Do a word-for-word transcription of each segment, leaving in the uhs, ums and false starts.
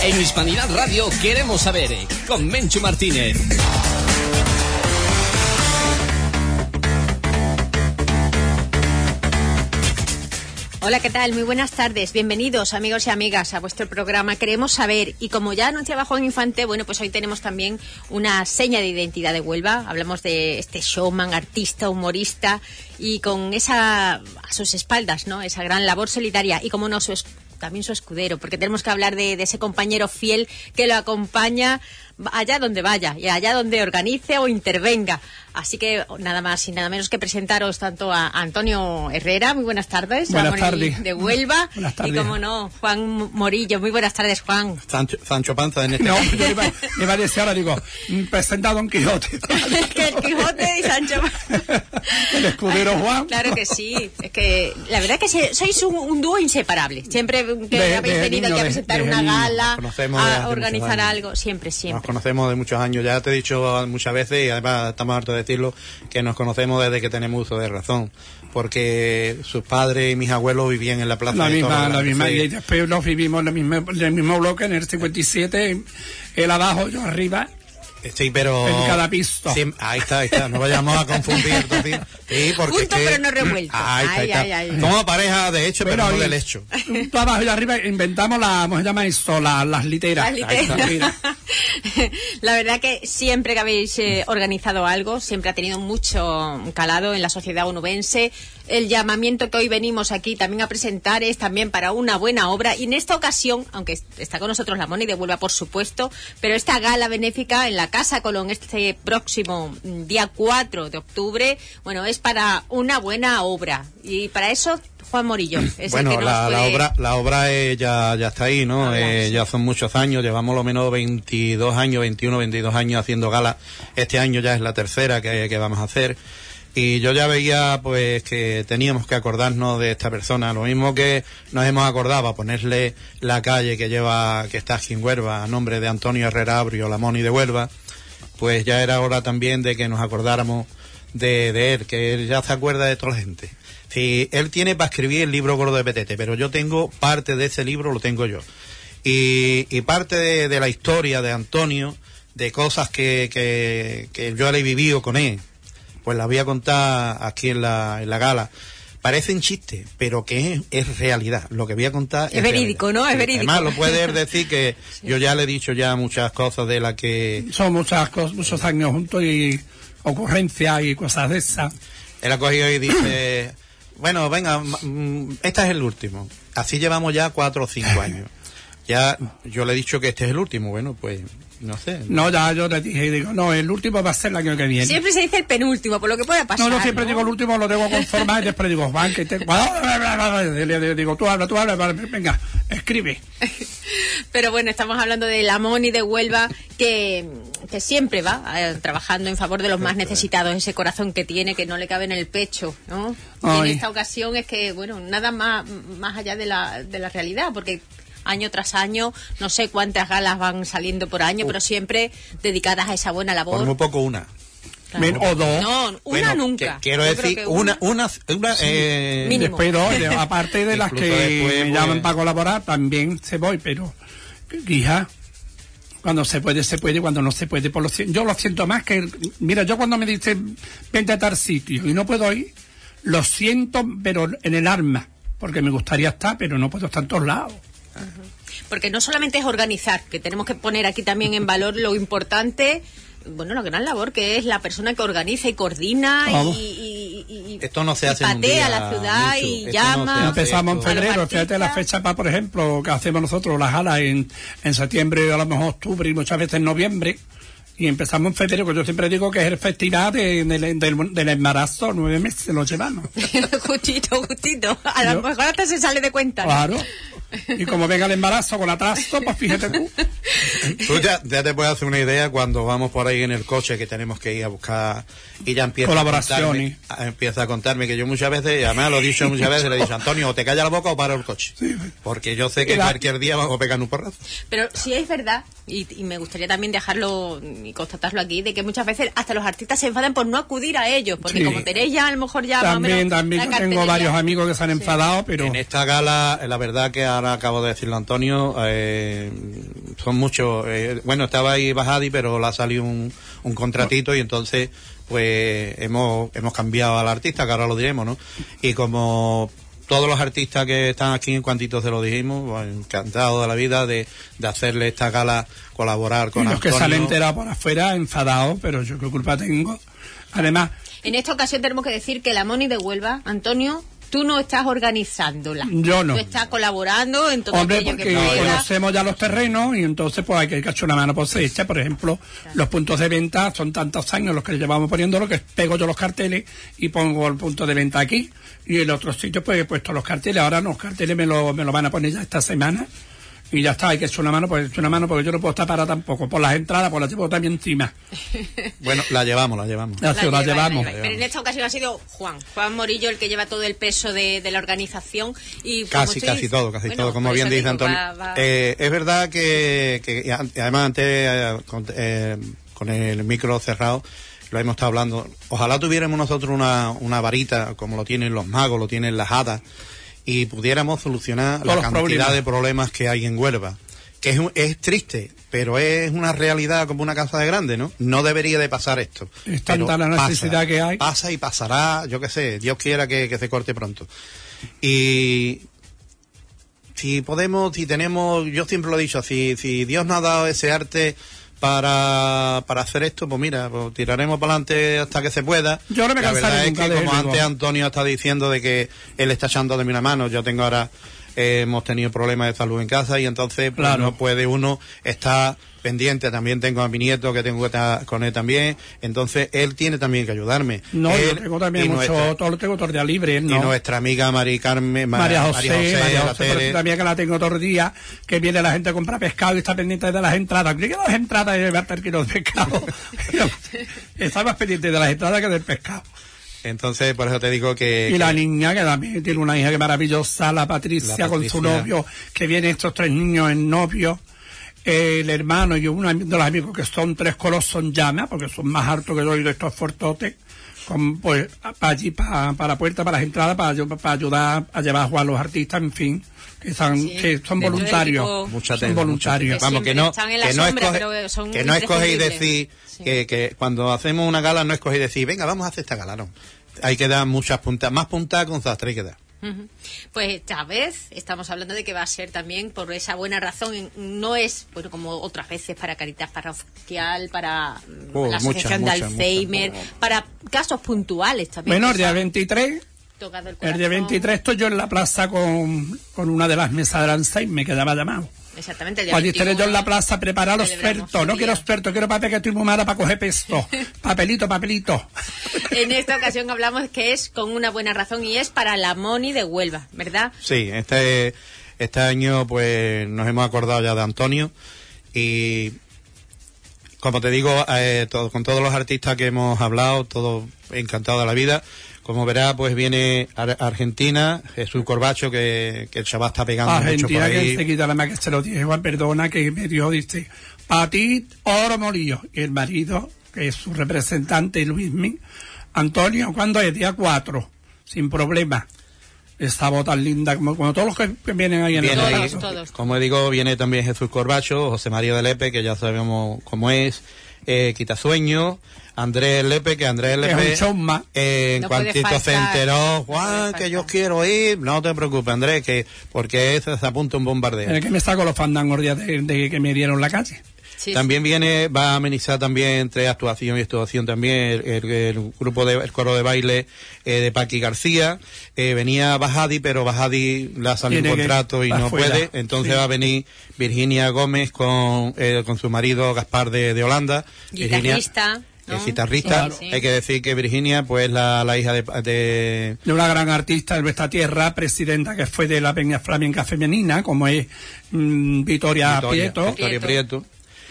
En Hispanidad Radio queremos saber, con Menchu Martínez. Hola, ¿qué tal? Muy buenas tardes. Bienvenidos, amigos y amigas, a vuestro programa Queremos Saber. Y como ya anunciaba Juan Infante, bueno, pues hoy tenemos también una seña de identidad de Huelva. Hablamos de este showman, artista, humorista, y con esa, a sus espaldas, ¿no?, esa gran labor solidaria. Y como no, su es, también su escudero, porque tenemos que hablar de, de ese compañero fiel que lo acompaña allá donde vaya y allá donde organice o intervenga. Así que nada más y nada menos que presentaros tanto a Antonio Herrera, muy buenas tardes, buenas tardes, de Huelva, buenas tardes. Y como no, Juan Morillo, muy buenas tardes, Juan. Sancho, Sancho Panza en este No, yo iba, iba a decir ahora, digo, presenta a Don Quijote. Que el Quijote y Sancho Panza. El escudero Juan. Claro que sí, es que la verdad es que sois un, un dúo inseparable. Siempre que de, habéis de venido aquí a presentar de, de una gala, a organizar algo, siempre, Nos siempre. conocemos de muchos años, ya te he dicho muchas veces, y además estamos hartos de decirlo, que nos conocemos desde que tenemos uso de razón, porque sus padres y mis abuelos vivían en la plaza la de misma, Toros, la misma, sí. Y después nos vivimos en el mismo, en el mismo bloque, en el cincuenta y siete, él abajo, yo arriba. Sí, pero... En cada piso. Sí, ahí está, ahí está. No vayamos a confundir. Sí, porque Juntos, es que, pero no revueltos. Ahí está, ahí Ay, está. ay, ay. Como pareja de hecho, pero, Pero no ahí- del hecho. Tú abajo y arriba inventamos la, ¿cómo se llama eso? La, las literas. Las Ahí está, literas. mira. La verdad que siempre que habéis eh, organizado algo, siempre ha tenido mucho calado en la sociedad onubense. El llamamiento que hoy venimos aquí también a presentar es también para una buena obra. Y en esta ocasión, aunque está con nosotros la Moni de Huelva, por supuesto, pero esta gala benéfica en la Casa Colón este próximo día cuatro de octubre, bueno, es para una buena obra. Y para eso, Juan Morillo es Bueno, el que nos la, la puede... obra la obra eh, ya, ya está ahí, ¿no? Hablar, Eh, sí. ya son muchos años, llevamos lo menos veintidós años, veintiuno, veintidós años haciendo gala. Este año ya es la tercera que, que vamos a hacer. Y yo ya veía, pues, que teníamos que acordarnos de esta persona. Lo mismo que nos hemos acordado a ponerle la calle que lleva, que está aquí en Huelva, a nombre de Antonio Herrera Abrio, la Moni de Huelva, pues ya era hora también de que nos acordáramos de, de él, que él ya se acuerda de toda la gente. Sí, él tiene para escribir el libro Gordo de Petete, pero yo tengo parte de ese libro, lo tengo yo. Y, y parte de, de la historia de Antonio, de cosas que, que, que yo le he vivido con él, pues la voy a contar aquí en la, en la gala. Parecen chistes, pero que es, es realidad. Lo que voy a contar es, Es verídico, realidad. ¿no? Es Sí, verídico. Además, lo puedes decir que yo ya le he dicho ya muchas cosas de las que... Son muchas cosas, muchos años juntos y ocurrencias y cosas de esas. Él ha cogido y dice, bueno, venga, mm, este es el último. Así llevamos ya cuatro o cinco años. Ya yo le he dicho que este es el último. Bueno, pues no sé. No, ya yo le dije, digo, no, el último va a ser el año que viene. Siempre se dice el penúltimo, por lo que pueda pasar. No, yo siempre ¿no? digo el último, lo tengo conformado y después digo, Juan, que te... Le digo, tú habla, tú habla, venga, escribe. Pero bueno, estamos hablando de la Moni de Huelva, que, que siempre va eh, trabajando en favor de los más necesitados, ese corazón que tiene, que no le cabe en el pecho, ¿no? Y en Ay. esta ocasión es que, bueno, nada más, más allá de la, de la realidad, porque año tras año, no sé cuántas galas van saliendo por año, pero siempre dedicadas a esa buena labor. Por muy poco una. Claro. Ven, o dos. No, una Bueno, nunca. que- quiero Yo creo decir, que una, una, una, eh, Mínimo. Después dos, de- aparte de las Incluso que después, me pues- llaman para colaborar, también se voy, pero, hija, cuando se puede, se puede, cuando no se puede, por lo si- yo lo siento más que, mira, yo cuando me dicen, vente a tal sitio y no puedo ir, lo siento, pero en el alma, porque me gustaría estar, pero no puedo estar en todos lados. Porque no solamente es organizar, que tenemos que poner aquí también en valor lo importante, bueno, la gran labor que es la persona que organiza y coordina y, Vamos. y, y- y- Esto no se y hace en un patea día, la ciudad Michu. y Esto no llama. se hace. Empezamos en esto- febrero, A los fíjate la artistas. fecha para, por ejemplo, que hacemos nosotros las galas en, en septiembre, a lo mejor octubre y muchas veces en noviembre. Y empezamos en febrero, que yo siempre digo que es el festival de- de- del, del embarazo, nueve meses lo llevamos. justito, justito. A lo Yo- mejor hasta se sale de cuenta. ¿no? Claro. Y como venga el embarazo con atraso, pues fíjate tú. Tú ya, ya te puedes hacer una idea cuando vamos por ahí en el coche que tenemos que ir a buscar y ya empieza Colaboraciones. a contarme, a- empieza a contarme que yo muchas veces, y además lo he dicho muchas veces, le he dicho, Antonio, o te calla la boca o paro el coche. Sí. Porque yo sé que Era- cualquier día vamos a pegar un porrazo. Pero sí es verdad, y, y me gustaría también dejarlo y constatarlo aquí, de que muchas veces hasta los artistas se enfadan por no acudir a ellos, porque Sí. como tenéis ya a lo mejor ya más o También, menos también la yo tengo cartelería. varios amigos que se han enfadado, pero En esta gala, la verdad que ahora acabo de decirlo Antonio, eh, son muchos. Eh, bueno, estaba ahí Bajadi, pero le ha salido un, un contratito y entonces pues hemos hemos cambiado al artista, que ahora lo diremos, ¿no? Y como todos los artistas que están aquí, en cuantito se lo dijimos, pues, encantado de la vida de, de hacerle esta gala, colaborar con y los Antonio. Que salen enterados por afuera, enfadados, pero yo qué culpa tengo. Además, en esta ocasión tenemos que decir que la Moni de Huelva, Antonio, tú no estás organizándola. Yo no. Tú estás colaborando en todo hombre, aquello porque que pueda. conocemos ya los terrenos y entonces pues hay que echar una mano por fecha. Por ejemplo, claro. Los puntos de venta son tantos años los que llevamos poniendo, lo que pego yo los carteles y pongo el punto de venta aquí. Y en otros sitios pues he puesto los carteles. Ahora los carteles me lo, me lo van a poner ya esta semana. Y ya está, hay que echar una mano, pues echar una mano porque yo no puedo estar parada tampoco. Por las entradas, pues las llevo también encima. Bueno, la llevamos, la llevamos. La, la, la, lleva, llevamos. la llevamos. Pero en esta ocasión ha sido Juan, Juan Morillo el que lleva todo el peso de, de la organización. Y casi, casi dice, todo, casi bueno, todo, como bien dice Antonio. Va, va... Eh, es verdad que, que además antes, eh, con, eh, con el micro cerrado, lo hemos estado hablando. Ojalá tuviéramos nosotros una, una varita, como lo tienen los magos, lo tienen las hadas, y pudiéramos solucionar todos la cantidad problemas. de problemas que hay en Huelva, que es, es triste, pero es una realidad como una casa de grande, ¿no? No debería de pasar esto. Es tanta la necesidad pasa, que hay. Pasa y pasará, yo qué sé, Dios quiera que, que se corte pronto. Y si podemos, si tenemos, yo siempre lo he dicho, si, si Dios nos ha dado ese arte para para hacer esto, pues mira, pues tiraremos para adelante hasta que se pueda. Yo no me la verdad es que, de como antes Antonio está diciendo de que él está echando de mi una mano, yo tengo ahora, eh, hemos tenido problemas de salud en casa y entonces pues, claro. no puede uno estar pendiente. También tengo a mi nieto que tengo que estar con él también, entonces él tiene también que ayudarme. No, él, yo tengo también mucho, nuestra, todo lo tengo todo el día libre, ¿no? Y nuestra amiga Mari Carmen, María José, María José, María José pero también que la tengo todo el día, que viene la gente a comprar pescado y está pendiente de las entradas. Yo quiero las entradas y llevar el kilo de pescado. Está más pendiente de las entradas que del pescado. Entonces, por eso te digo que... Y que la niña, que también tiene una hija que maravillosa, la Patricia, la Patricia, con su novio, que vienen estos tres niños en novio. El hermano y uno de los amigos que son tres colos son llamas, porque son más altos que yo y de estos fortotes, con, pues, para allí, para, para la puerta, para las entradas, para, para ayudar a llevar a jugar a los artistas, en fin, que, están, sí, que son voluntarios. Tipo, mucha son voluntarios. Mucha Vamos, que no, que no escoge, que no escogéis decir, sí. que, que cuando hacemos una gala no escogéis decir, venga, vamos a hacer esta gala, no. Hay que dar muchas puntas, más puntas con sastre hay que dar. Uh-huh. Pues esta vez estamos hablando de que va a ser también por esa buena razón, no es bueno como otras veces para Caritas Parroquial, para oh, la Asociación mucha, de mucha, Alzheimer, mucha. para casos puntuales también. Bueno, el día veintitrés, el, el día veintitrés estoy yo en la plaza con, con una de las mesas del Alzheimer que ya me ha llamado. Exactamente, el día Allí estaré yo en la plaza preparar los expertos. No quiero expertos, quiero papel que estoy muy mala para coger pesto. Papelito, papelito. En esta ocasión hablamos que es con una buena razón y es para la Moni de Huelva, ¿verdad? Sí, este, este año pues nos hemos acordado ya de Antonio y como te digo, eh, todo, con todos los artistas que hemos hablado, todo encantado de la vida. Como verá, pues viene Ar- Argentina, Jesús Corbacho, que, que el chaval está pegando Argentina, mucho por ahí. Que se quita la más que se lo dije, Juan, perdona, que me dio, dice, para ti, oro molillo. Y el marido, que es su representante, Luismi, Antonio, ¿cuándo es? Día cuatro, sin problema. Esta voz tan linda, como, como todos los que, que vienen ahí en viene el ahí, todos. Como digo, viene también Jesús Corbacho, José María de Lepe, que ya sabemos cómo es, eh, Quitasueño, Andrés Lepe, que Andrés Lepe, eh, en no cuantito se enteró, Juan, no que yo quiero ir, no te preocupes, Andrés, que porque ese se apunta un bombardeo. El que me saco los fandangos de, de que me dieron la calle. Sí, también sí. viene, va a amenizar también entre actuación y actuación también el, el, el grupo de el coro de baile eh, de Paqui García. Eh, venía Bajadi, pero Bajadi le ha salido un contrato y no afuera. puede. Entonces sí. va a venir Virginia Gómez con eh, con su marido Gaspar de, de Holanda. Guitarrista. ¿no? Es guitarrista. Sí, claro. Hay que decir que Virginia, pues la, la hija de, de... de una gran artista de nuestra tierra, presidenta que fue de la Peña Flamenca Femenina, como es mmm, Victoria, Victoria Prieto. Victoria Prieto.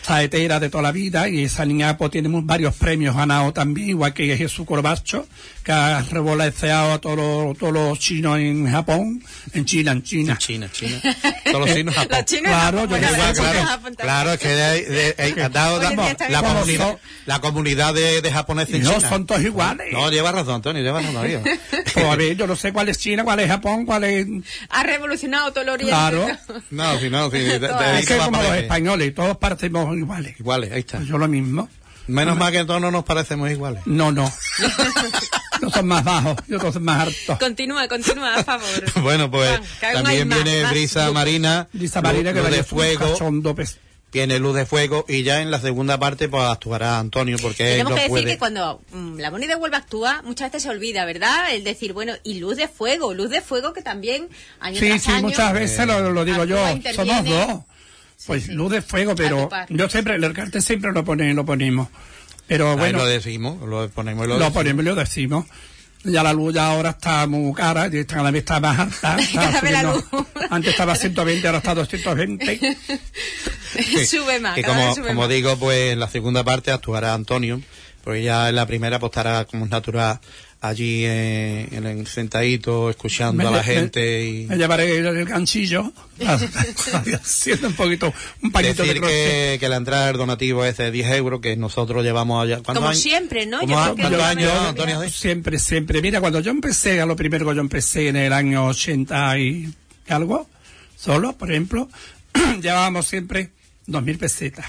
saetera de toda la vida, y esa niña pues tiene varios premios ganados también, igual que Jesús Corbacho, que ha revoloteado a todos los, todos los chinos en Japón, en China, en China. En China, China. Todos los chinos Japón. Los chinos Claro, Japón, yo bueno, no sé, los chinos claro, Japón también. claro, es que de, de, de, de, ha dado, Hoy en día la, está la bien. comunidad, la comunidad de, de japoneses en No, China. son todos iguales. No, lleva razón, Antonio, lleva razón, amigo. Pues a ver, yo no sé cuál es China, cuál es Japón, cuál es... Ha revolucionado todo el oriente. Claro. No, si no, si de, de, de ahí Es se que va a como los poner. españoles, todos parecemos iguales. Iguales, ahí está. Pues yo lo mismo. Menos mal que todos no nos parecemos iguales. No, no. No son más bajos, y otros son más altos. Continúa, continúa, a favor. Bueno, pues Juan, que aún también hay más, viene más brisa grupos. marina, Dice luz, Marina que luz vaya de a fuego, cachondo, pues. viene luz de fuego, y ya en la segunda parte pues actuará Antonio, porque él Tenemos no que decir puede. que cuando mm, la Moni de Huelva actúa, muchas veces se olvida, ¿verdad? El decir, bueno, y luz de fuego, luz de fuego que también año Sí, tras sí, año, muchas veces lo, lo digo yo. actúa, Somos interviene. dos. Pues sí. luz de fuego, A pero tu par. yo siempre, el cartel siempre lo, pone, lo ponemos. Pero Ahí bueno, lo decimos, lo ponemos y lo, lo decimos. ponemos y lo decimos. Ya la luz ya ahora está muy cara, y cada vez está más alta. está Cada vez la subiendo. luz. Antes estaba ciento veinte, ahora está doscientos veinte. Sube más, Y cada como, vez sube como más. digo, pues en la segunda parte actuará Antonio, porque ya en la primera pues estará como es natural allí eh, en el sentadito, escuchando Me- a la me- gente y Me llevaré el, el ganchillo, haciendo un poquito, un pañito de decir crochet. que, que la entrada del donativo es de diez euros, que nosotros llevamos allá. ¿Cuántos Como años? siempre, ¿no? ¿Cómo Yo ha- creo que ¿Cuántos lo años, saben, Antonio? mira. ¿Sí? Siempre, siempre. Mira, cuando yo empecé, a lo primero que yo empecé en el año ochenta y algo, solo, por ejemplo, llevábamos siempre dos mil pesetas.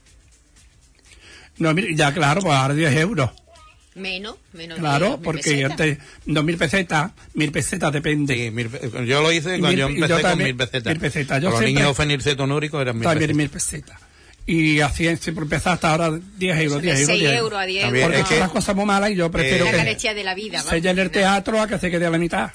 No, mira, ya claro, pues ahora diez euros. Menos, menos. de Claro, dos mil porque pesetas. antes dos mil pesetas, mil pesetas depende. Sí, mil pe- yo lo hice Y cuando mil- yo y yo empecé con también, mil pesetas. mil pesetas. Yo Con los siempre- niños fenilcetonúricos eran mil También pesetas. mil pesetas. Y así siempre empezar hasta ahora diez euros, Eso de diez euros. seis diez euros a diez También euros. Porque es son que- las cosas muy malas y yo prefiero la que carestía de la vida. se vamos. llene el teatro a que se quede a la mitad.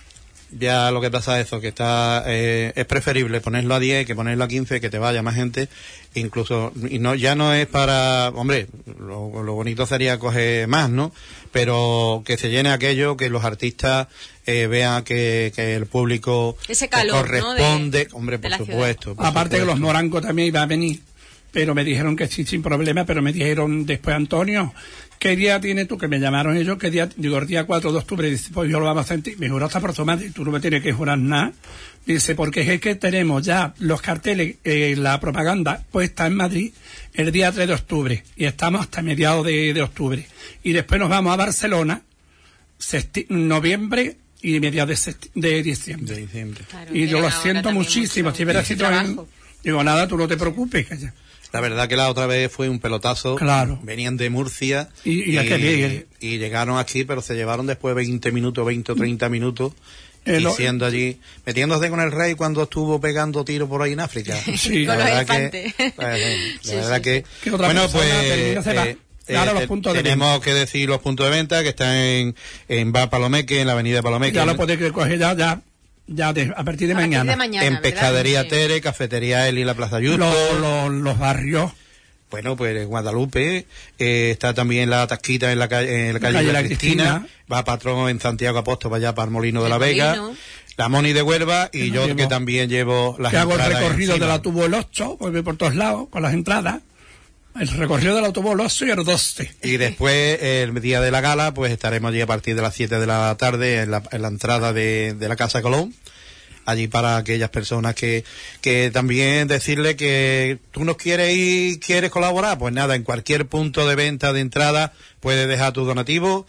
Ya lo que pasa es eso, que está eh, es preferible ponerlo a diez que ponerlo a quince, que te vaya más gente, incluso, y no ya no es para, hombre, lo, lo bonito sería coger más, ¿no? Pero que se llene aquello, que los artistas eh, vean que, que el público Ese eh, calor, ¿no? corresponde, de- hombre, de por la ciudad. supuesto. por Aparte que los supuesto. morancos también iban a venir, pero me dijeron que sí, sin problema, pero me dijeron después, Antonio, ¿qué día tienes tú? Que me llamaron ellos, ¿qué día? Digo, el día cuatro de octubre, dice, pues yo lo vamos a sentir. Me juró hasta por su madre, tú no me tienes que jurar nada. Dice, porque es que tenemos ya los carteles, eh, la propaganda puesta en Madrid el día tres de octubre, y estamos hasta mediados de, de octubre. Y después nos vamos a Barcelona, sesti- noviembre y mediados de, sesti- de diciembre. De diciembre. Claro, Y yo tienen lo ahora siento también muchísimo. mucho- Si hubiera mucho sido en- trabajo. Digo, nada, tú no te preocupes. Calla. La verdad que la otra vez fue un pelotazo. Claro. Venían de Murcia Y- y a qué viene. y llegaron aquí, pero se llevaron después veinte minutos, veinte o treinta minutos, Eh, y lo- siendo allí, metiéndose con el rey cuando estuvo pegando tiros por ahí en África. Sí. Con La los verdad que, elefantes. la verdad Sí, verdad sí. que, Que otra bueno, persona pues termina, se va. eh, Claro, eh, los te- puntos de tenemos venta. que decir los puntos de venta que están en, en Bar Palomeque, en la avenida Palomeque, Ya lo en- podéis coger ya, ya, ya de- a partir de A partir mañana. de mañana, en ¿verdad? Pescadería Sí. Tere, Cafetería Eli y la Plaza Yusto. Los, los, los barrios, Bueno, pues en Guadalupe, eh, está también la Tasquita en la calle, en la calle, calle de la La Cristina, Cristina. va Patrón en Santiago Apóstol, para allá para el Molino de El la Vega, Molino. la Moni de Huelva, y Que yo nos que llevo- también llevo las que hago el entradas recorrido encima. del autobús el ocho, pues voy por todos lados con las entradas. El recorrido del autobús el ocho y el doce. Y después, el día de la gala, pues estaremos allí a partir de las siete de la tarde en la, en la entrada de, de la Casa Colón. Allí para aquellas personas que, que también decirle que tú nos quieres ir, quieres colaborar, pues nada, en cualquier punto de venta de entrada puedes dejar tu donativo,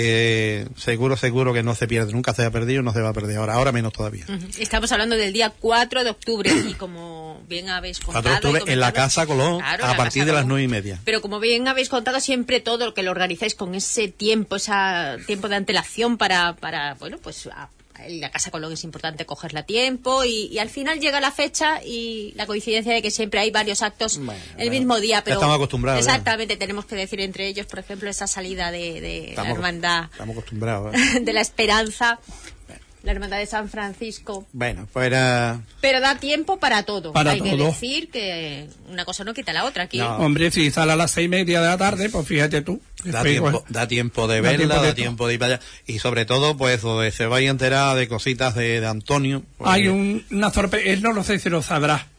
que seguro, seguro que no se pierde, nunca se ha perdido, no se va a perder ahora, ahora menos todavía. Ujú. Estamos hablando del día cuatro de octubre y como bien habéis contado... cuatro de octubre y en la comentado- Casa Colón, Claro, en a la partir Casa de las Colón. nueve y media. Pero como bien habéis contado, siempre todo lo que lo organizáis con ese tiempo, ese tiempo de antelación para, para bueno, pues... a- en la Casa Colón es importante cogerla a tiempo y, y al final llega la fecha y la coincidencia de que siempre hay varios actos Bueno, el bueno, mismo día. ya Pero estamos acostumbrados, ¿eh? Exactamente, tenemos que decir entre ellos, por ejemplo, esa salida de, de la Estamos, hermandad estamos acostumbrados. ¿eh? de la Esperanza, la hermandad de San Francisco. Bueno, pues era... Pero da tiempo para todo. Para Hay que todo. decir que una cosa no quita la otra. Aquí No. Hombre, si sale a las seis y media de la tarde, pues fíjate tú. Da Después, tiempo, pues, da tiempo de da verla, tiempo de da todo. tiempo de ir para allá. Y sobre todo, pues, donde se vaya a enterar de cositas de, de Antonio. porque- hay un, una sorpresa, él no lo sé si lo sabrá,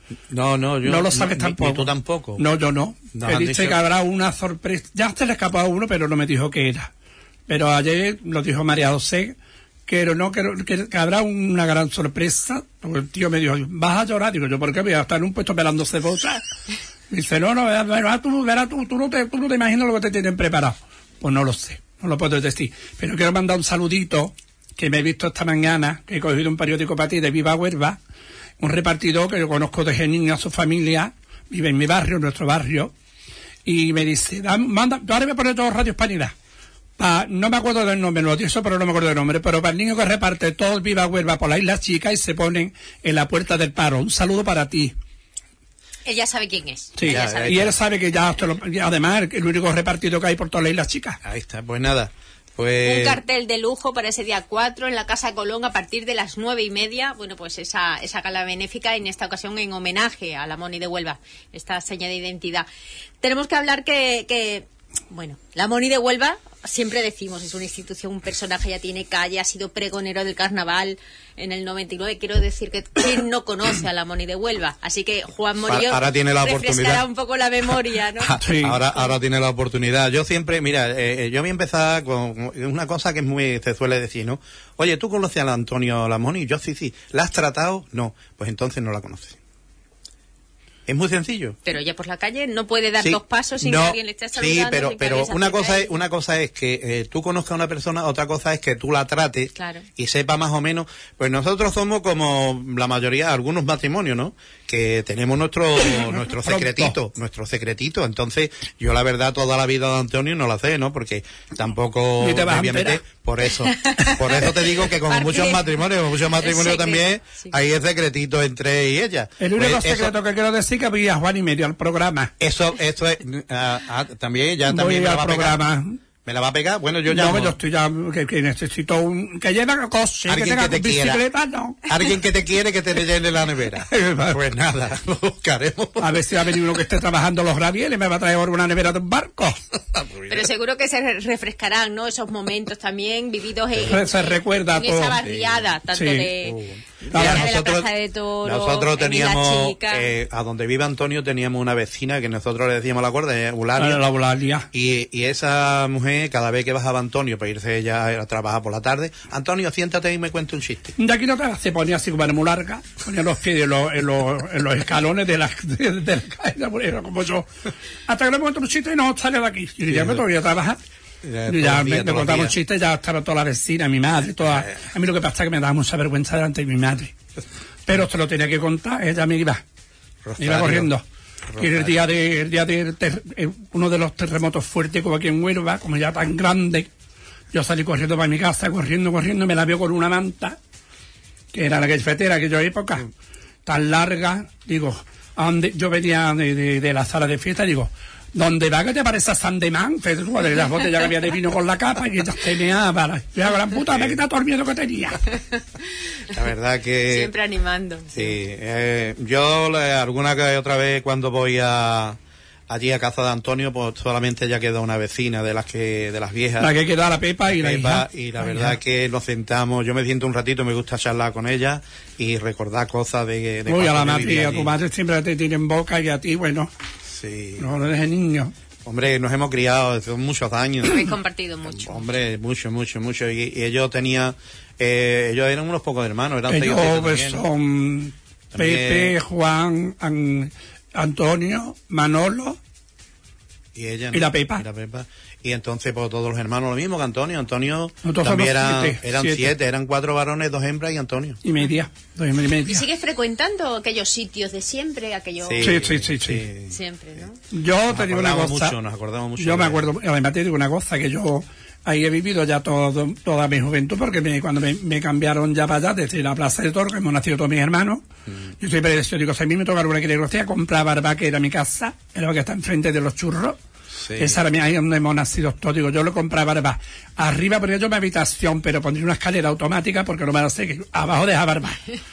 No, no, yo no lo sabes ni- tampoco. Ni tú tampoco. No, yo no. Nos Me han dice dicho- que habrá una sorpresa. Ya se le escapó a uno, pero no me dijo qué era. Pero ayer lo dijo María José, que no, que, que, que habrá una gran sorpresa. Porque el tío me dijo, ¿vas a llorar? Digo yo, ¿por qué voy a estar en un puesto pelando cebolla? Dice, no, no, verás tú, verás tú, tú no te, tú no te imaginas lo que te tienen preparado. Pues no lo sé, no lo puedo decir. Pero quiero mandar un saludito, que me he visto esta mañana, que he cogido un periódico para ti de Viva Huelva, un repartidor que yo conozco desde niño a su familia, vive en mi barrio, en nuestro barrio, y me dice, da- manda, tú ahora me pones todo Radio Hispanidad. Pa, no me acuerdo del nombre, lo dicho, pero no me acuerdo del nombre, pero para el niño que reparte todo el Viva Huelva por la Isla Chica y se ponen en la Puerta del Paro. Un saludo para ti. Él ya sabe quién es. Sí, Ella ya, sabe y quién él sabe que ya, te lo- y además, el único repartido que hay por todas las Islas Chicas. Ahí está, pues nada. Un Pues cartel de lujo para ese día cuatro en la Casa Colón a partir de las nueve y media. Bueno, pues esa, esa gala benéfica, en esta ocasión en homenaje a la Moni de Huelva, esta seña de identidad. Tenemos que hablar que, que bueno, la Moni de Huelva, siempre decimos, es una institución, un personaje, ya tiene calle, ha sido pregonero del carnaval en el noventa y nueve. Quiero decir que ¿quién no conoce a la Moni de Huelva? Así que Juan Morillo Ahora tiene la refrescará oportunidad. un poco la memoria, ¿no? Sí. ahora, ahora tiene la oportunidad. Yo siempre, mira, eh, eh, yo voy a empezar con una cosa que es muy, se suele decir, ¿no? Oye, ¿tú conoces a Antonio Lamoni? Yo sí, sí. ¿La has tratado? No. Pues entonces no la conoces. Es muy sencillo. Pero ya por la calle no puede dar Sí, dos pasos sin no, que alguien le esté saludando. Sí, pero, sin que pero alguien se una acerque cosa a es, él. una cosa es que eh, tú conozcas a una persona, otra cosa es que tú la trates Claro. y sepa más o menos. Pues nosotros somos como la mayoría, algunos matrimonios, ¿no? Que tenemos nuestro nuestro Pronto. secretito, nuestro secretito. Entonces, yo la verdad toda la vida de Antonio no la sé, ¿no? Porque tampoco Ni te vas a me voy a meter. enterar. Por eso, por eso te digo que como Parte muchos de- matrimonios, como muchos matrimonios secreto, también, sí. hay el secretito entre y ella. El único Pues eso- secreto que quiero decir que voy a Juan y medio al programa. eso, esto es, ah, ah, también, ya Voy también me la al va a pegar. programa. ¿Me la va a pegar? Bueno, yo ya. No, yo estoy ya, que, que necesito un, que lleve coche, que Alguien tenga que te quiera. bicicleta, no. Alguien que te quiere que te llene la nevera. Pues nada, lo buscaremos. A ver si va a venir uno que esté trabajando los rabieles y me va a traer una nevera de un barco. Pero seguro que se re- refrescarán, ¿no? Esos momentos también vividos en, Se recuerda en todo. esa barriada, tanto Sí. de, Uh. de, Mira, la de la nosotros- Plaza de Toro, Nosotros en Isla teníamos, Chica. eh, a donde vive Antonio, teníamos una vecina que nosotros le decíamos la cuerda, eh, Ah, Eulalia. la Eulalia. Y, y esa mujer, cada vez que bajaba Antonio para irse ella a trabajar por la tarde, Antonio, siéntate y me cuenta un chiste. De aquí no te se ponía así como era muy larga, ponía los pies en los, en los, en los escalones de la, de, de la calle, era como yo. Hasta que le cuento un chiste y no sale de aquí. Y ya me voy a trabajar. Ya, Y todos ya los me, días, me todos los contaba un días. chiste, ya estaba toda la vecina, mi madre, toda. A mí lo que pasa es que me daba mucha vergüenza delante de mi madre. Pero se lo tenía que contar, ella me iba, me iba Rosario. corriendo. Y el Rosario. día de, el día de ter- eh, uno de los terremotos fuertes como aquí en Huelva, como ya tan grande, yo salí corriendo para mi casa, corriendo, corriendo, me la vio con una manta, que era la gafetera de aquella época, tan larga, digo, a donde yo venía de, de, de la sala de fiesta, digo, ¿dónde va que te parece a Sandemán? De las botellas que había de vino con la capa y ella se meaba. Yo hago la puta, me quita todo el miedo que tenía. La verdad que... Siempre animando. Sí, eh, yo le- alguna que otra vez cuando voy a allí a casa de Antonio, pues solamente ya queda una vecina de las que de las viejas. La que queda la Pepa y la Pepa, hija. y la La verdad hija. que nos sentamos, yo me siento un ratito, me gusta charlar con ella y recordar cosas de, de Uy, a cuando la yo madre, vivía a tu allí. madre siempre te tiene en boca y a ti, bueno, Sí. no lo dejes niño. Hombre, nos hemos criado desde muchos años. Habéis compartido mucho. Hombre, mucho, mucho, mucho. Y, y ellos tenían, eh, ellos eran unos pocos hermanos, eran seis o siete Ellos pues, también, ¿no? son También- Pepe, Juan, An- Antonio, Manolo. Y ella, y la Pepa. Y la Pepa. Y entonces, pues todos los hermanos lo mismo que Antonio. Antonio Nosotros también somos eran siete, eran siete. siete, eran cuatro varones, dos hembras y Antonio. Y media, dos y media. ¿Y sigues frecuentando aquellos sitios de siempre? Aquellos... Sí, sí, sí, sí. Siempre, ¿no? Yo Nos te digo una acordamos cosa. mucho, nos acordamos mucho Yo me de- acuerdo, además te digo una cosa, que yo ahí he vivido ya todo, toda mi juventud, porque me- cuando me, me cambiaron ya para allá, desde la Plaza de Toro, que hemos nacido todos mis hermanos, Mm. yo siempre decía, digo, si a mí me toca alguna quiroglosía, comprar barba, que era mi casa, era lo que está enfrente de los churros. Sí. Esa era mi, ahí donde hemos nacido todos. Digo, yo lo compraba barba. Arriba ponía yo mi habitación, pero pondría una escalera automática porque no me la sé, que abajo deja barba.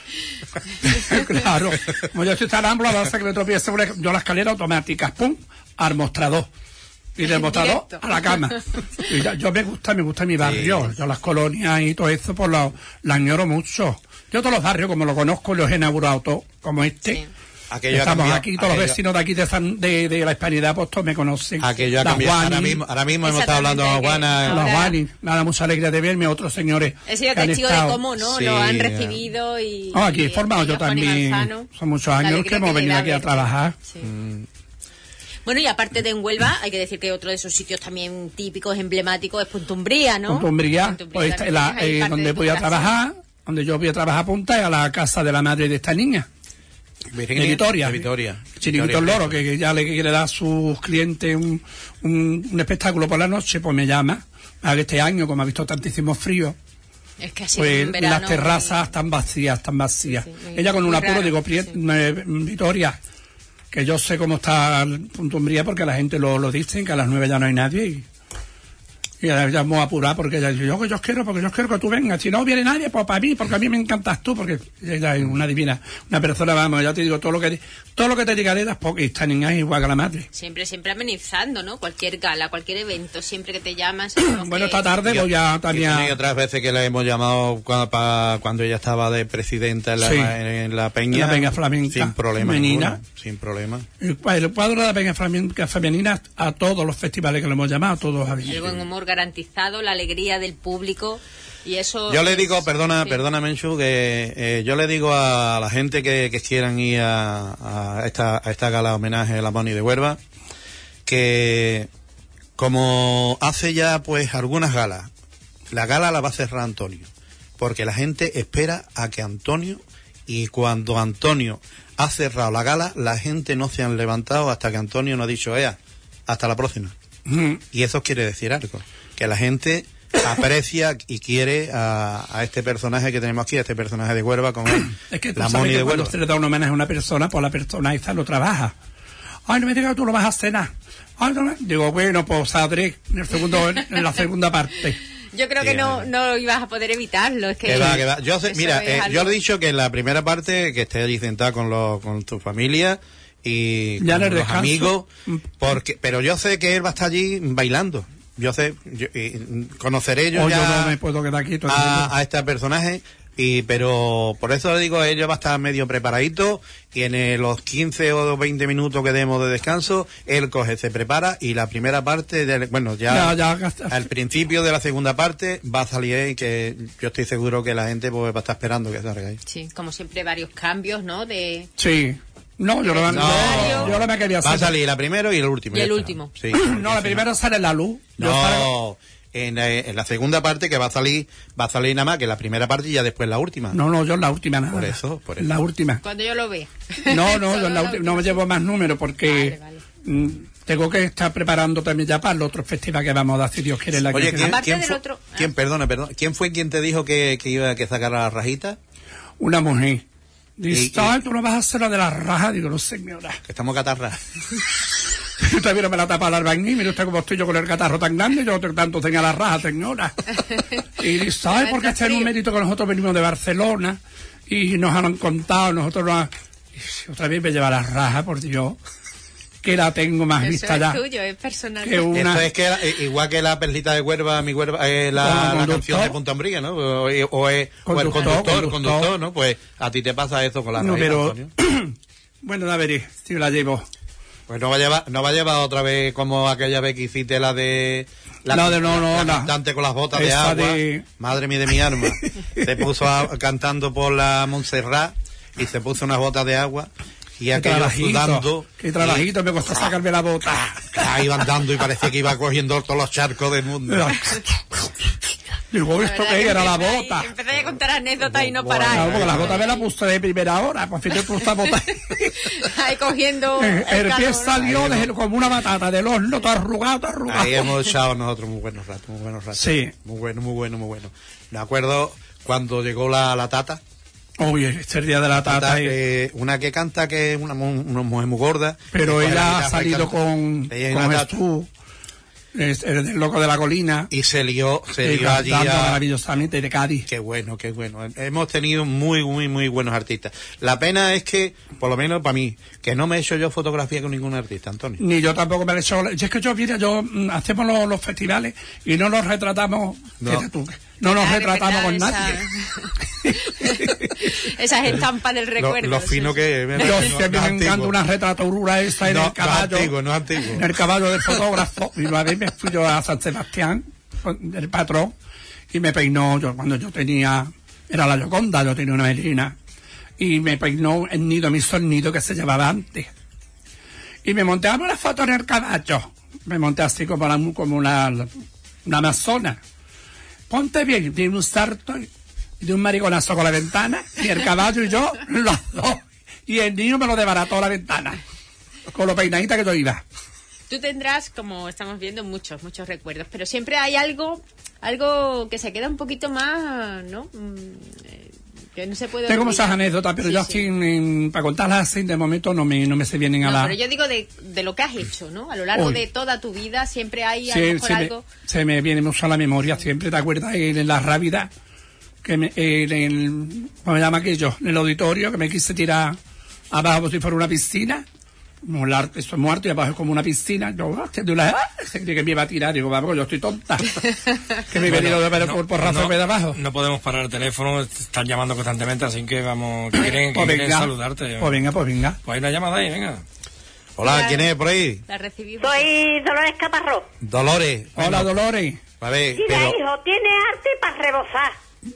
Claro. Como yo estoy tan amplio, no sé que me tropiece una- yo la escalera automática, pum, al mostrador. Y del mostrador Directo. a la cama. Y ya- yo me gusta, me gusta mi barrio. Yo las colonias y todo eso, pues lo, lo añoro mucho. Yo todos los barrios, como lo conozco, los he inaugurado todos, como este. Sí. Aquello ha Estamos cambiado, aquí, todos aquello- los vecinos de aquí de, San- de, de la Hispanidad, pues todos me conocen. Aquello ha La cambiado. Juani, Ahora mismo, ahora mismo hemos estado hablando con Exactamente, Juana. que- la Ahora- Juani, nada, mucha alegría de verme, otros señores. He sido que han testigo de estado. cómo no Sí, lo han eh. recibido y... Oh, aquí he y- formado y yo a Juan y también. Manzano, Son muchos la años alegría que hemos le venido da aquí a verte. trabajar. Sí. Mm. Bueno, y aparte de en Huelva, hay que decir que otro de esos sitios también típicos, emblemáticos, es Punta Umbría, ¿no? Punta Umbría, Punta Umbría pues, esta- también la- tienes ahí eh, parte donde de tu voy a corazón. trabajar, donde yo voy a trabajar a punta, es a la casa de la madre de esta niña, Virginia, de Vitoria. de Vitoria. Chiriquito Vitoria, el Loro, que, que ya le quiere dar a sus clientes un, un, un espectáculo por la noche, pues me llama. A que este año, como ha visto tantísimo frío, Es que ha sido pues un verano las terrazas muy- están vacías, están vacías. Sí, sí, muy- Ella con un muy apuro, raro, digo, "Pri- sí. me- Vitoria, que yo sé cómo está el Punta Umbría porque la gente lo, lo dice, que a las nueve ya no hay nadie y, y ya ya vamos a apurar porque ella dice, yo que yo quiero, porque yo quiero que tú vengas, si no viene nadie, pues para mí, porque a mí me encantas tú, porque ella es una divina, una persona, vamos, ya te digo, todo lo que todo lo que te diga de ella, porque esta niña es igual que la madre. Siempre, siempre amenizando, ¿no? Cualquier gala, cualquier evento, siempre que te llaman... Bueno, esta tarde Y- voy a y también tiene otras veces que la hemos llamado cuando, pa- cuando ella estaba de presidenta en la, Sí. en la Peña. En la Peña Flamenca Sin problema femenina. ninguno, sin problema. el, el cuadro de la Peña Flamenca Femenina a todos los festivales que le hemos llamado, a todos a El buen humor garantizado, la alegría del público y eso... Oh, Yo le es- digo, perdona, sí. perdona Menchu, que eh, yo le digo a la gente que, que quieran ir a, a esta, a esta gala homenaje a la Moni de Huelva, que como hace ya pues algunas galas, la gala la va a cerrar Antonio, porque la gente espera a que Antonio, y cuando Antonio ha cerrado la gala, la gente no se han levantado hasta que Antonio no ha dicho, ea, hasta la próxima. Mm. Y eso quiere decir algo, que la gente aprecia y quiere a, a este personaje que tenemos aquí, a este personaje de Huelva, como es Es que tú la sabes Moni que de cuando Huelva. se le da un homenaje a una persona, pues la persona esa lo trabaja. Ay, no me digas que tú lo vas a cenar. Ay, no me... Digo, bueno, pues saldré en, el segundo, en la segunda parte. Yo creo Sí, que no, es no ibas a poder evitarlo. Es que, Que va, que va. Yo sé- eso mira, es eh, algo- yo le he dicho que en la primera parte que esté allí sentado con, los, con tu familia y Ya en con el los descanso. amigos, porque, pero yo sé que él va a estar allí bailando. Yo sé, yo- y conoceré yo O yo ya no me puedo quedar aquí todo el a, tiempo. a este personaje, y pero por eso le digo, ella va a estar medio preparadito, tiene los quince o veinte minutos que demos de descanso, él coge, se prepara, y la primera parte, del, bueno, ya, Ya, ya, al principio de la segunda parte va a salir ahí, que yo estoy seguro que la gente pues va a estar esperando que salga ahí. Sí, como siempre, varios cambios, ¿no? De... Sí. No, yo no, No. yo, yo no me quería Va a hacer. salir la primero y el último. Y ya el está. último. Sí. No, la primera sale la luz. Yo salgo- No, en, la- en la segunda parte que va a salir, va a salir nada más que la primera parte y ya después la última. No, no, yo en la última nada. Por eso, por eso. La última. Cuando yo lo vea. No, no, Solo yo en la la ulti- última. no me llevo más números porque Vale, vale. mm, tengo que estar preparando también ya para el otro festival que vamos a dar, si Dios quiere, el año Oye, que ¿quién, viene. Aparte quién del fue, otro- ah. quién, perdona, perdona, ¿quién fue quien te dijo que, que iba a que sacar la rajita? Una mujer. Dice, Y- y- ay, tú no vas a hacer la de la raja. Digo, no señora. Que estamos catarras. Usted no me la tapa el albañil, mire usted cómo estoy yo con el catarro tan grande, yo tanto tenga la raja, señora. Y dice, ay, porque este es un mérito que nosotros venimos de Barcelona y nos han contado, nosotros nos han... Y si otra vez me lleva la raja, por Dios, que la tengo más Eso vista es ya. tuyo, es personal. Que una... Esto es que la- eh, igual que la perlita de Huelva, mi Huelva, eh, la, Como la conductor. canción de Punta Umbría, ¿no? O, o es- o el Conductor, conductor, conductor. conductor, ¿no? Pues a ti te pasa eso con la No, rajita, pero... Antonio. bueno, la veré, si la llevo. Pues no va a llevar, no va a llevar otra vez como aquella vez que hiciste la de la, No, de- no, no, la la- cantante con las botas de esa agua. de- Madre mía de mi alma. Se puso a- cantando por la Montserrat y se puso unas botas de agua y Qué aquello trabajito, sudando. qué trabajito, me costó sacarme la bota. Y, iba andando y parecía que iba cogiendo todos los charcos del mundo. Digo, La ¿esto verdad qué que era? La empecé ahí- bota. Empecé a contar anécdotas y no Bueno, Claro, parar. porque la bota me la puse de primera hora, pues si te puse la bota. Ahí cogiendo El el pie calor. salió desde- como una batata del horno, todo arrugado, todo arrugado. Ahí hemos echado nosotros muy buenos ratos, muy buenos ratos. Sí. Muy bueno, muy bueno, muy bueno. Me acuerdo cuando llegó la, la tata. Obvio, este es el día de la tata. Tata, y- eh, una que canta que es una, mu- una mujer muy gorda. pero que coge la ella guitarra ha y salido canta. con, Ella es con una tata. Jesús, es el del loco de la colina, Y se lió, se y lió allí cantando a... maravillosamente de Cádiz. Qué bueno, qué bueno. Hemos tenido muy, muy, muy buenos artistas. La pena es que, por lo menos para mí, que no me he hecho yo fotografía con ningún artista, Antonio. Ni yo tampoco me he hecho. Y es que yo, mira, yo mm, hacemos los, los festivales y no los retratamos. No. Fíjate tú, no nos Claro, retratamos con ¿verdad? nadie. Esa- Esas estampas del Lo, recuerdo. lo sí, fino sí. que es. ¿verdad? Yo No- siempre no me antiguo. encanta una retratura esa en No, el no caballo. antiguo, no antiguo. En el caballo del fotógrafo. Y una vez me fui yo a San Sebastián, con el patrón, y me peinó, yo cuando yo tenía, era la Gioconda, yo tenía una melena, y me peinó el nido, me hizo el nido que se llevaba antes. Y me monté a una foto en el caballo. Me monté así como, la, como una, una amazona. Ponte bien, tiene un sarto y de un mariconazo con la ventana, y el caballo y yo, los dos. Y el niño me lo desbarató la ventana, con lo peinadita que yo iba. Tú tendrás, como estamos viendo, muchos, muchos recuerdos, pero siempre hay algo, algo que se queda un poquito más, ¿no? Mm, eh, que no se puede Tengo olvidar. muchas anécdotas, pero Sí, yo sí. así, en- en- para contarlas así, de momento no me, no me se vienen a No, la... pero yo digo de, de lo que has hecho, ¿no? A lo largo Uy. de toda tu vida siempre hay a Sí, lo mejor se, me, algo... se me viene mucho a la memoria siempre, ¿te acuerdas? En, en la Rábida, que me, en el, ¿cómo se llama aquello? En el auditorio, que me quise tirar abajo como si fuera una piscina, como el arte, eso es muerto, y abajo es como una piscina, yo, hostia, de una, ¡ah! Se cree que me iba a tirar, digo, vamos, yo estoy tonta, que me he venido de ver por, por razón de abajo. No podemos parar el teléfono, están llamando constantemente, así que vamos, que quieren, que Pues quieren venga, saludarte. pues venga, pues venga. Pues hay una llamada ahí, venga. Hola, ¿quién es por ahí? La recibimos. Soy Dolores Caparrós. Dolores. Hola, Bueno, Dolores. a ver, Mira, pero... hijo, tiene arte para rebosar.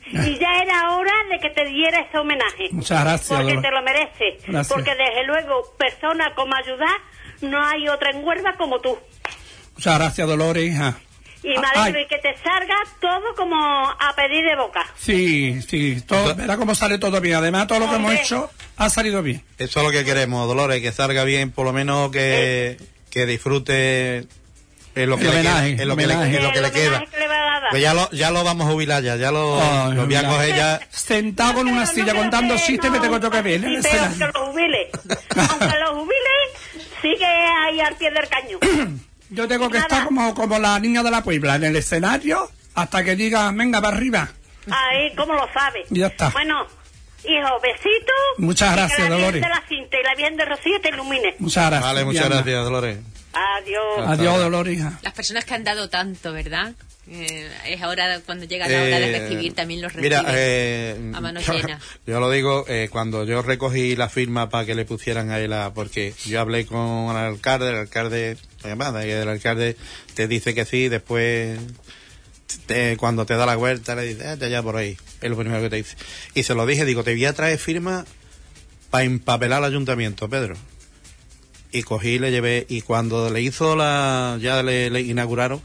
Y ya era hora de que te diera ese homenaje. Muchas gracias, Porque Dolores. te lo mereces. Gracias. Porque desde luego, persona como ayudar, no hay otra en Huelva como tú. Muchas gracias, Dolores, hija. Y me Ah, alegro ay. y que te salga todo como a pedir de boca. Sí, sí, todo, verá cómo sale todo bien. Además, todo lo que hemos Hombre. hecho ha salido bien. Eso es lo que queremos, Dolores, que salga bien, por lo menos que, que disfrute en lo que El le homenaje, queda. En lo que el le, homenaje. en lo que El le queda. homenaje que le va a dar. Pues ya lo, ya lo vamos a jubilar ya, ya lo, Ay, lo voy a jubilar. coger ya. Sentado en una Pero silla no creo contando que chistes, me no tengo yo que ver en el participe, escenario. aunque lo jubile. Aunque lo jubile, sigue ahí al pie del cañón. Yo tengo que Nada. estar como, como la niña de la Puebla, en el escenario, hasta que diga, venga, para arriba. Ahí, ¿cómo lo sabes? Ya está. Bueno, hijo, besito. Muchas Y gracias, que la Virgen Dolores. de la cinta y la Virgen de Rocío te ilumine. Muchas gracias. Vale, muchas Diana. gracias, Dolores. Adiós. Adiós, Dolores, hija. Las personas que han dado tanto, ¿verdad? Eh, es ahora cuando llega la hora de Eh, recibir, también los reciben Mira, eh, a mano yo, llena. yo lo digo, eh, cuando yo recogí la firma para que le pusieran a él, a- porque yo hablé con el alcalde, el alcalde, la llamada, y el alcalde te dice que sí, después te- cuando te da la vuelta le dice, eh, ya por ahí, es lo primero que te dice. Y se lo dije, digo, te voy a traer firma para empapelar al ayuntamiento, Pedro. Y cogí, le llevé, y cuando le hizo la, ya le, le inauguraron,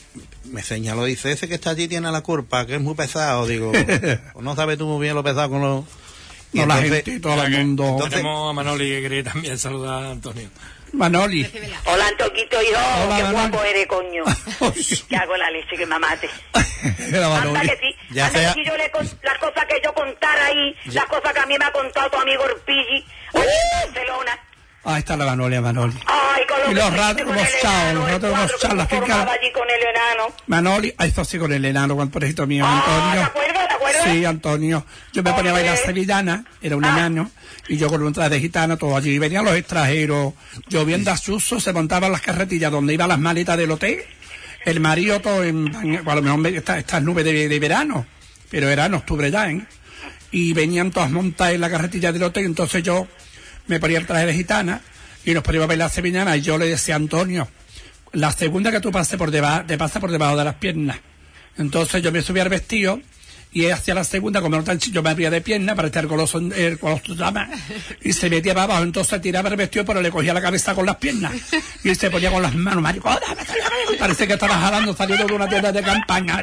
me señaló, dice, ese que está allí tiene la culpa, que es muy pesado, digo, "Pues no sabes tú muy bien lo pesado con los... Y No, la entonces- gente y todo el mundo. entonces- Tenemos a Manoli que quería también saludar a Antonio. Manoli. Hola, Antoquito, hijo. Hola, Qué Manoli. guapo eres, coño. Que hago la leche que me mate. Era Anda Manoli. que sí. Ya Anda sea- que si yo le con las cosas que yo contara ahí, las cosas que a mí me ha contado tu amigo Orpilli, allí en Barcelona. Ahí está la Manoli, Manoli. Ay, con lo Y que los hiciste ratos con hemos el echado, enano, los el ratos hemos cuadro que echado la tú finca. formabas allí con el enano. Manoli, ahí está así con el enano, con el porejito mío, Ah, Antonio. ¿te acuerdas? ¿Te acuerdas? Sí, Antonio. Yo me ponía a bailar Hombre. sevillana, era un Ah. enano, y yo con un traje de gitano, todo allí. Venían los extranjeros, lloviendo a suso, se montaban las carretillas donde iban las maletas del hotel. El marido todo en, en- a lo mejor ve- esta- estas nubes de, de verano, pero era en octubre ya, ¿eh? Y venían todas montadas en la carretilla del hotel, entonces yo me ponía el traje de gitana y nos poníamos a bailar sevillana, y yo le decía a Antonio, la segunda que tú pases por debajo, te pasa por debajo de las piernas. Entonces yo me subía al vestido y él hacía la segunda, como no tan chico, yo me abría de pierna para estar goloso, el goloso llama, y se metía para abajo, entonces tiraba el vestido, pero le cogía la cabeza con las piernas y se ponía con las manos, maricona, parece que estaba jalando saliendo de una tienda de campaña.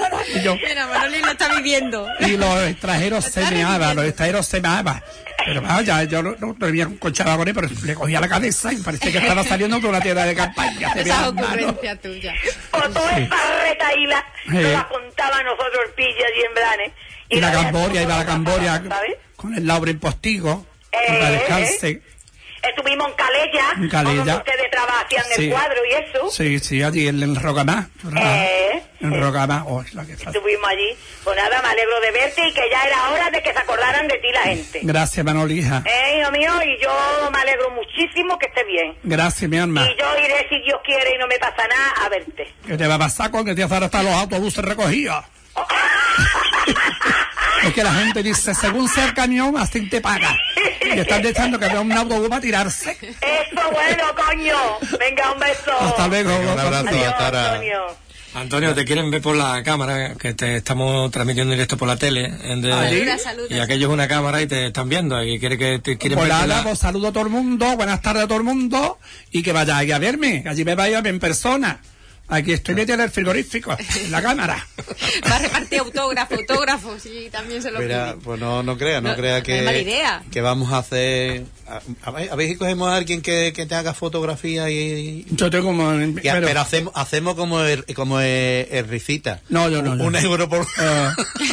Y yo, Mira, Manoli lo está viviendo. y los extranjeros se meaban, los extranjeros se meaban. Pero vaya, yo no, no tenía un conchaba con él, pero le cogía la cabeza y parecía que estaba saliendo de una tienda de campaña. Se Esa veía las manos. ocurrencia tuya. Con toda esta retaíla, Sí. nos la contaba a nosotros el Pilli allí en Blanes. Y la veías Camboria, cómo iba a la nos Camboria pasaban, ¿sabes? con el laure en postigo, Eh, para descanse. Estuvimos en Calella, En Calella. donde ustedes trabajan Sí. el cuadro y eso. Sí, sí, allí en, en Rocamá. Eh, En Rocamá, oh, la que fa- Estuvimos allí. Pues nada, me alegro de verte y que ya era hora de que se acordaran de ti la gente. Gracias, Manoli, hija. Eh, hijo mío, y yo me alegro muchísimo que esté bien. Gracias, mi alma. Y yo iré, si Dios quiere y no me pasa nada, a verte. ¿Qué te va a pasar con que te ahora están los autobuses recogidos? Es que la gente dice, según sea el camión, así te paga. Y están deseando que vea un autobús para tirarse. Eso, bueno, coño. Venga, un beso. Hasta luego. Un abrazo, Adiós, hasta ahora. Antonio. Antonio, te quieren ver por la cámara, que te estamos transmitiendo en directo por la tele. En de- Saluda, saluda. y aquello es una cámara y te están viendo. Y quiere que te quieren Pues ver nada, la- pues saludo a todo el mundo, buenas tardes a todo el mundo, y que vayáis a verme, que allí me vaya en persona. Aquí estoy metido en el frigorífico, en la cámara. Va a repartir autógrafos, autógrafos, y también se lo Mira, pide. pues no, no crea, no, No, crea no que, es mala idea. que vamos a hacer... A, a ver, a ver si cogemos a alguien que, que te haga fotografía y... Yo tengo como... y- pero- pero hacemos hacemos como el, como el, el Ricita. No, yo no, yo Un no. euro por... Eh,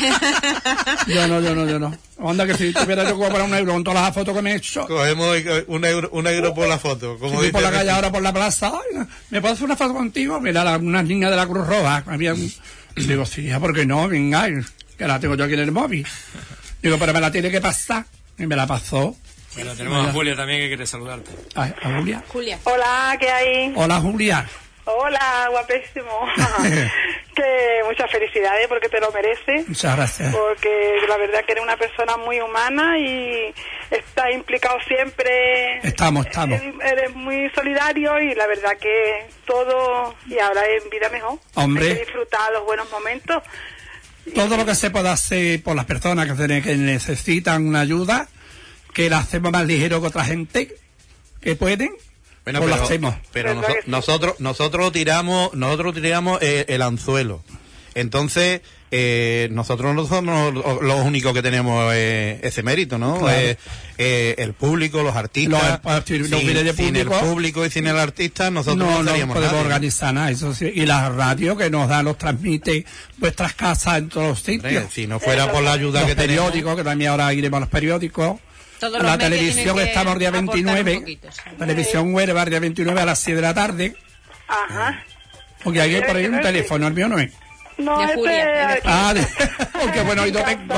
yo no, yo no, yo no. Onda que si tuviera yo que cobrar un euro con todas las fotos que me he hecho, Cogemos un euro, un euro por la foto. Como si voy por la dice calle Ricita. ahora por la plaza, "Ay, no, ¿me puedo hacer una foto contigo? Mira, la, unas niñas de la Cruz Roja. Había un... Digo, sí, ¿por qué no? Venga, que la tengo yo aquí en el móvil. Digo, pero me la tiene que pasar. Y me la pasó. Bueno, tenemos a Julia también que quiere saludarte. A, a Julia. Julia. Hola, ¿qué hay? Hola, Julia. Hola, guapísimo. Que muchas felicidades porque te lo mereces. Muchas gracias. Porque la verdad que eres una persona muy humana y estás implicado siempre. Estamos, estamos. Eres, eres muy solidario y la verdad que todo, y ahora en vida mejor. Hombre. Hay que disfrutar los buenos momentos. Todo lo que se pueda hacer por las personas que, se- que necesitan una ayuda, que la hacemos más ligero que otra gente que pueden, Bueno, pues lo pero, hacemos. pero ¿Verdad noso- que sí? nosotros nosotros tiramos nosotros tiramos eh, el anzuelo. Entonces eh, nosotros no somos los, los únicos que tenemos eh, ese mérito, ¿no? Claro. Eh, eh, el público, los artistas, Los- si no sin, hubiera de sin el público, público y sin el artista, nosotros no, no, no seríamos podemos nadie. organizar nada, eso sí. Y la radio que nos da, nos transmite vuestras casas en todos los sitios. Hombre, si no fuera por la ayuda Los que tenemos, periódicos, que también ahora iremos a los periódicos. Todos los La medios televisión tienen que estamos día aportar un veintinueve. poquito, sí. Televisión Huelva, día veintinueve a las siete de la tarde. Ajá. Porque aquí hay por ahí un teléfono, el mío no es. No, De este Julia, aquí- Ah, de... porque bueno, hoy no tengo.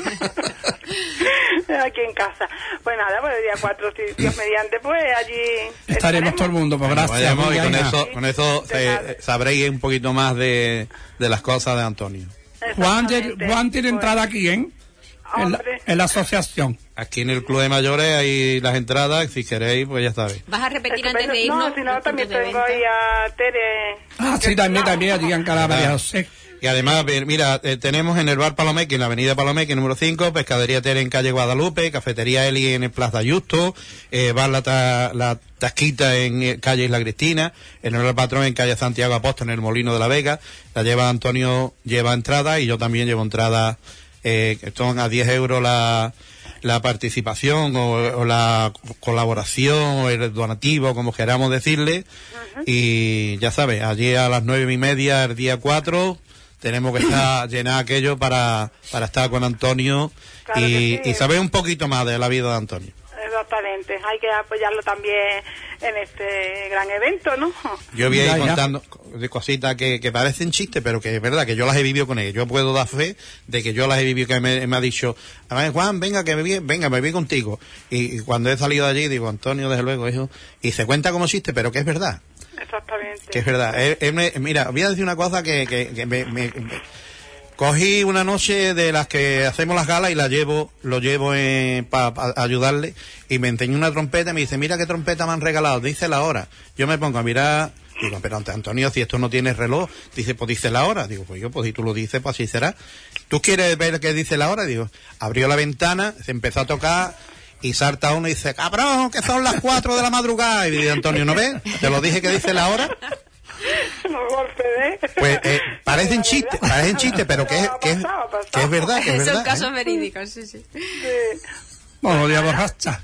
aquí en casa. Pues nada, pues el día cuatro, si Dios mediante, pues allí Estaremos todo el mundo, pues Bueno, gracias. vayamos y con Juliana. eso, con eso eh, sabréis un poquito más de, de las cosas de Antonio. Juan, tiene- Exactamente. Juan tiene Pues, entrada aquí, ¿eh? En la, Hombre. en la asociación. Aquí en el Club de Mayores hay las entradas, si queréis, pues ya sabéis. ¿Vas a repetir antes de estupendo. irnos? No, si no, los también puntos de tengo venta? ahí a Tere. Ah, sí, también, también, allí en Calabria, ¿Verdad? José. Y además, ve- mira, eh, tenemos en el bar Palomeque, en la avenida Palomeque, número cinco, Pescadería Tere en calle Guadalupe, Cafetería Eli en Plaza Justo, eh, bar la, Ta- la Tasquita en eh, calle Isla Cristina, en el bar Patrón en calle Santiago Apóstol, en el Molino de la Vega. La lleva Antonio, lleva entrada y yo también llevo entrada, eh, que son a diez euros la, la participación o, o la colaboración o el donativo, como queramos decirle. Y ya sabes, allí a las nueve y media, el día cuatro, tenemos que estar llenar aquello para, para estar con Antonio Claro y, que sí. y saber un poquito más de la vida de Antonio. Exactamente, hay que apoyarlo también en este gran evento, ¿no? Yo voy a ir Ya, ya. contando de cositas que, que parecen chistes, pero que es verdad que yo las he vivido con ellos. Yo puedo dar fe de que yo las he vivido, que me, me ha dicho, a ver, Juan, venga, que me vi, venga, me voy contigo. Y, y cuando he salido de allí, digo, Antonio, desde luego, hijo, y se cuenta como chiste, pero que es verdad. Exactamente. Que es verdad. Él- él me- mira, voy a decir una cosa que, que, que me, me- me- cogí una noche de las que hacemos las galas y la llevo, lo llevo para ayudarle y me enseñó una trompeta y me dice, mira qué trompeta me han regalado, dice la hora. Yo me pongo a mirar, digo, pero Antonio, si esto no tiene reloj, dice, pues dice la hora. Digo, pues yo, pues si tú lo dices, pues así será. ¿Tú quieres ver qué dice la hora? Digo, abrió la ventana, se empezó a tocar y salta uno y dice, cabrón, que son las cuatro de la madrugada. Y dice, Antonio, ¿no ves? Te lo dije que dice la hora. No golpe, ¿eh? Pues eh, parecen chistes, parecen chistes, pero que es, que es, Ha pasado, ha pasado. que es verdad, que es Son verdad. casos ¿eh? verídicos, sí, sí. Sí. Bueno, día borracha.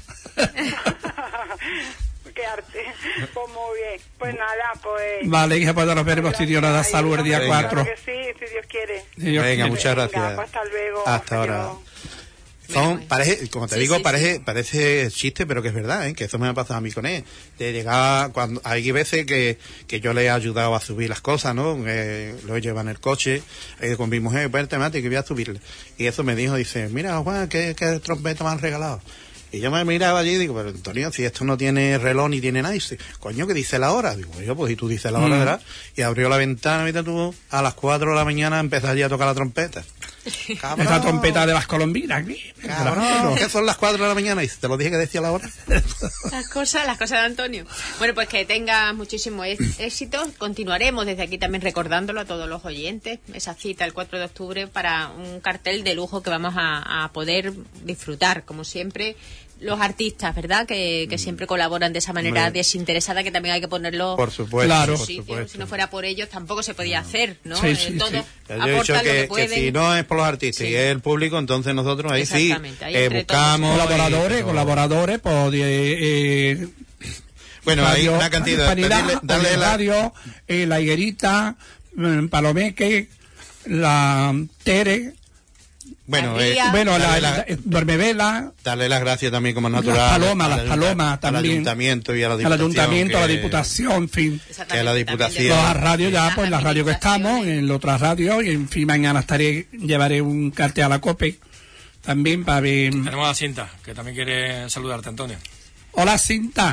Qué arte. Pues muy bien. Pues nada, pues... Vale, hija, pues nos veremos si Dios nos da salud el día Venga. cuatro. Claro que sí, si Dios quiere. Si Dios Venga, quiere. muchas Venga, gracias. pues hasta luego. Hasta ahora. Adiós. Son, parece, como te Sí, digo, sí, parece, parece chiste, pero que es verdad, ¿eh? Que eso me ha pasado a mí con él. De llegar, cuando, hay veces que, que yo le he ayudado a subir las cosas, ¿no? Eh, lo he llevado en el coche, eh, con mi mujer, pues temático, y voy a subirle. Y eso me dijo, dice, mira, Juan, ¿qué, qué trompeta me han regalado? Y yo me miraba allí y digo, pero Antonio, si esto no tiene reloj ni tiene nada, y dice, coño, que dice la hora. Digo, yo, pues, y tú dices la hora, Mm. ¿verdad? Y abrió la ventana, mira tú, a las cuatro de la mañana empezó allí a tocar la trompeta. Cabrón, Esa trompeta de las colombinas. cabrón, ¿qué son las cuatro de la mañana? Y te lo dije que decía la hora. Las cosas, las cosas de Antonio. Bueno, pues que tengas muchísimo ex- éxito. Continuaremos desde aquí también recordándolo a todos los oyentes. Esa cita el cuatro de octubre para un cartel de lujo que vamos a, a poder disfrutar, como siempre. Los artistas, ¿verdad? Que, que siempre colaboran de esa manera Hombre. desinteresada, que también hay que ponerlo Por supuesto, Claro. en por su sitio. supuesto. Si no fuera por ellos, tampoco se podía hacer, ¿no? Sí, Eh, sí, todos sí. Ya yo he dicho aportan lo que, que que pueden. si no es por los artistas Sí. y es el público, entonces nosotros ahí sí Exactamente, ahí eh, entre todos. buscamos... Colaboradores, y- colaboradores, pues, de, eh, Bueno, hay Radio una cantidad... Hispanidad, Darle, darle Oye la- Radio, eh, La Higuerita, mm, Palomeque, la Tere, Bueno, La eh, Ría. bueno, la, darle, la- la- Duermevela, darle las gracias también como es natural. Las palomas, al las ayunta- palomas al también. ayuntamiento y a la al diputación. Ayuntamiento, a la que- Diputación, en fin. Exactamente, que la también Diputación- de- Las radios ya, las pues la radio que estamos, administraciones. en la otra radio, y en fin, mañana estaré, llevaré un cartel a la COPE, también para ver. Tenemos a Cinta, que también quiere saludarte, Antonio. Hola, Cinta.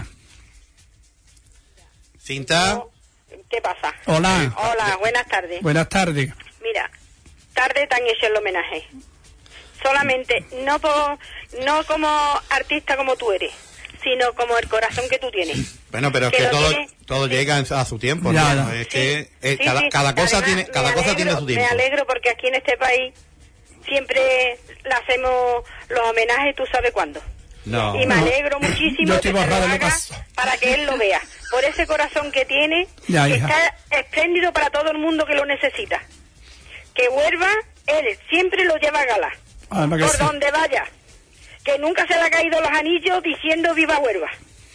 Cinta, ¿Qué pasa? Hola. Hola, buenas tardes. Buenas tardes. Mira, tarde tan hecho el homenaje. Solamente, no por, no como artista como tú eres, sino como el corazón que tú tienes. bueno, pero es Que que lo todo, tiene- todo llega en- a su tiempo, Ya, ¿no? ya. Es que eh, Sí, cada, sí. cada cosa Además, tiene, me cada cosa alegro- tiene su tiempo. Me alegro porque aquí en este país siempre le hacemos los homenajes, tú sabes cuándo. No. Y me No. alegro muchísimo Yo que estoy se lo borrado de lo haga paso. para que él lo vea. Por ese corazón que tiene, Ya, que hija. está espléndido para todo el mundo que lo necesita. Que Huelva, él siempre lo lleva a gala. Ah, para que Por sí. donde vaya. Que nunca se le ha caído los anillos diciendo viva Huelva.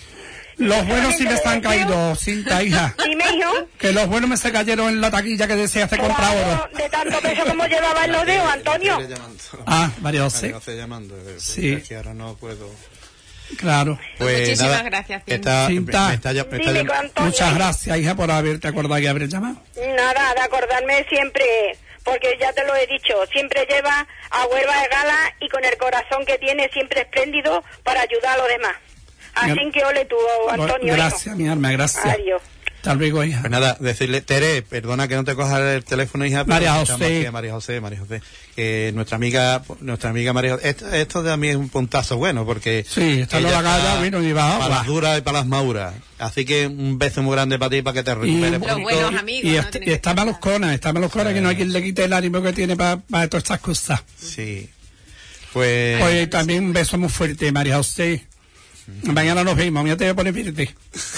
Los buenos sí me están caídos, Cinta, hija. Dime, hijo. Que los buenos me se cayeron en la taquilla que desea hacer compra Claro, oro. de tanto peso como llevaba en los dedos, Antonio. Estoy llamando. Ah, María María José. José llamando. eh, Sí. Es que ahora no puedo. Claro. Pues Muchísimas nada, gracias, Cinta. está- Cinta. me está, me está Dime, llam- Antonio. Muchas gracias, hija, por haberte acordado y haber llamado. Nada, de acordarme siempre, porque ya te lo he dicho, siempre lleva a Huelva de gala y con el corazón que tiene siempre espléndido para ayudar a los demás. Así Gra- que ole tú, Antonio. Gracias, hijo. mi alma, gracias. Adiós. Hasta luego, hija. Pues nada, decirle, Tere, perdona que no te cojas el teléfono, hija. pero María estamos José. aquí, María José, María José. Que nuestra amiga, nuestra amiga María José. Esto, esto también es un puntazo bueno, porque. Sí, esta no ella la galla, está bueno, y va, para va. las duras y para las mauras. Así que un beso muy grande para ti, para que te recuperes Los pronto. buenos amigos. Y, ¿no? est- Tienen y que está estar. maluscona, está maluscona, que no hay quien le quite el ánimo que tiene para todas estas cosas. Sí. Pues. Pues también un beso muy fuerte, María José. Mañana nos vemos, ya te voy a poner verde.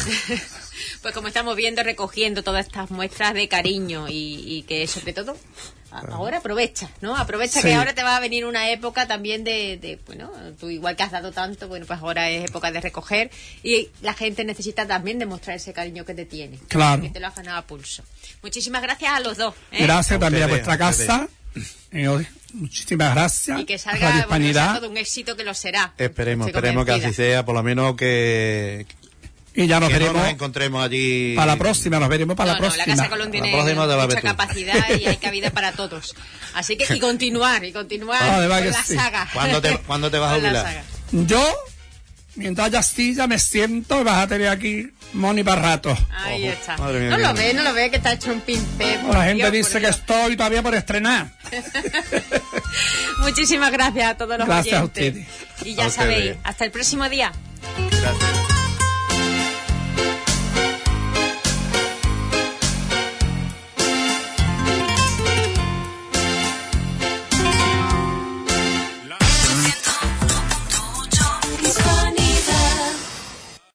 Pues como estamos viendo, recogiendo todas estas muestras de cariño y, y que sobre todo a- ahora aprovecha, ¿no? Aprovecha Sí. que ahora te va a venir una época también de, de, bueno, tú igual que has dado tanto, bueno, pues ahora es época de recoger y la gente necesita también demostrar ese cariño que te tiene. Claro. Que te lo has ganado a pulso. Muchísimas gracias a los dos. ¿eh? Gracias también a ustedes, vuestra a ustedes. casa. Eh, hoy, muchísimas gracias. Y que Radio salga bueno, Hispanidad. todo un éxito que lo será. Esperemos, Estoy esperemos que convencida. así sea, por lo menos que, Y ya nos que no veremos nos encontremos allí. para la próxima, nos veremos para No, la no, próxima. la Casa Colón tiene La próxima te la mucha ves tú. capacidad y hay cabida para todos. Así que, y continuar, y continuar Ah, de verdad con que la sí. saga. ¿Cuándo te- cuándo te vas a Con la jubilar? saga. Yo, mientras haya silla, me siento y vas a tener aquí Moni para rato. Ahí Ojo. está. Madre mía, no mía. lo ve, no lo ve, que está hecho un pimpé. por La gente Dios, dice por que Dios. estoy todavía por estrenar. Muchísimas gracias a todos los Gracias a oyentes. ustedes. Y ya A sabéis, ustedes. hasta el próximo día. Gracias.